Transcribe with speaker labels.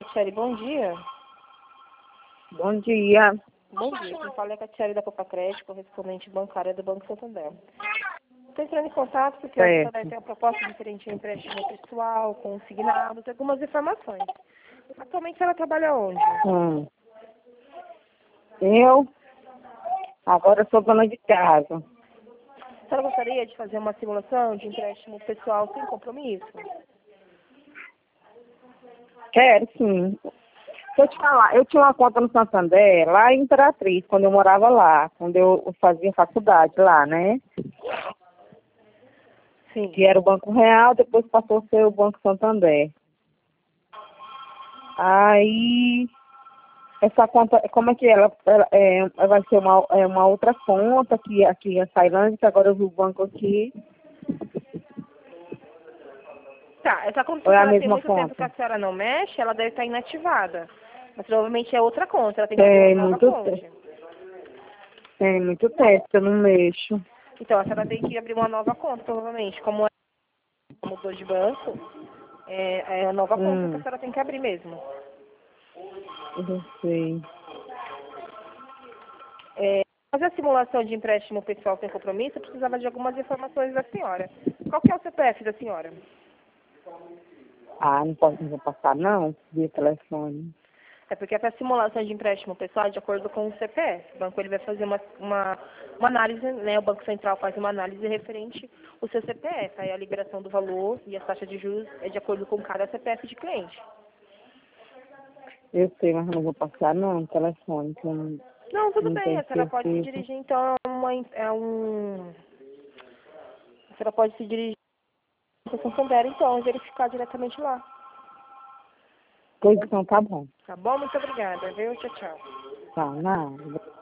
Speaker 1: Catiele, bom dia.
Speaker 2: Bom dia.
Speaker 1: Bom dia, quem fala é a Catiele da Copa Crédito, correspondente bancária do Banco Santander. Estou entrando em contato porque o Santander tem uma proposta diferente de empréstimo pessoal, consignado, tem algumas informações. Atualmente ela trabalha onde?
Speaker 2: Eu agora sou dona de casa.
Speaker 1: A senhora gostaria de fazer uma simulação de empréstimo pessoal sem compromisso?
Speaker 2: Quero sim. Deixa eu te falar, eu tinha uma conta no Santander, lá em Imperatriz, quando eu morava lá, quando eu fazia faculdade lá, né?
Speaker 1: Sim.
Speaker 2: Que era o Banco Real, depois passou a ser o Banco Santander. Aí, essa conta, como é que ela vai ser uma outra conta que aqui em Tailândia, que agora eu vi o banco aqui.
Speaker 1: Tá, essa conta
Speaker 2: Ou é a
Speaker 1: ela tem
Speaker 2: mesma
Speaker 1: muito tempo que
Speaker 2: conta?
Speaker 1: a senhora não mexe, ela deve estar inativada. Mas provavelmente é outra conta, ela tem que
Speaker 2: Tem
Speaker 1: abrir uma nova
Speaker 2: muito
Speaker 1: conta.
Speaker 2: tempo. Tem muito tempo que eu não mexo.
Speaker 1: Então, a senhora tem que abrir uma nova conta, provavelmente. Como ela mudou de banco, é a nova conta que a senhora tem que abrir mesmo.
Speaker 2: Eu sei.
Speaker 1: Fazer a simulação de empréstimo pessoal sem compromisso, eu precisava de algumas informações da senhora. Qual que é o CPF da senhora?
Speaker 2: Ah, não vou passar não, via telefone.
Speaker 1: É porque para simulação de empréstimo pessoal é de acordo com o CPF. O banco ele vai fazer uma análise, né? O Banco Central faz uma análise referente ao seu CPF. Aí a liberação do valor e a taxa de juros é de acordo com cada CPF de cliente.
Speaker 2: Eu sei, mas não vou passar não, telefone, que eu
Speaker 1: Não, tudo
Speaker 2: não
Speaker 1: bem.
Speaker 2: tenho
Speaker 1: A senhora pode se
Speaker 2: certeza.
Speaker 1: dirigir, então, a senhora pode se dirigir ao Santander, então, e verificar diretamente lá.
Speaker 2: Pois então, tá bom.
Speaker 1: Tá bom? Muito obrigada, viu? Tchau, tchau.
Speaker 2: Tá, nada.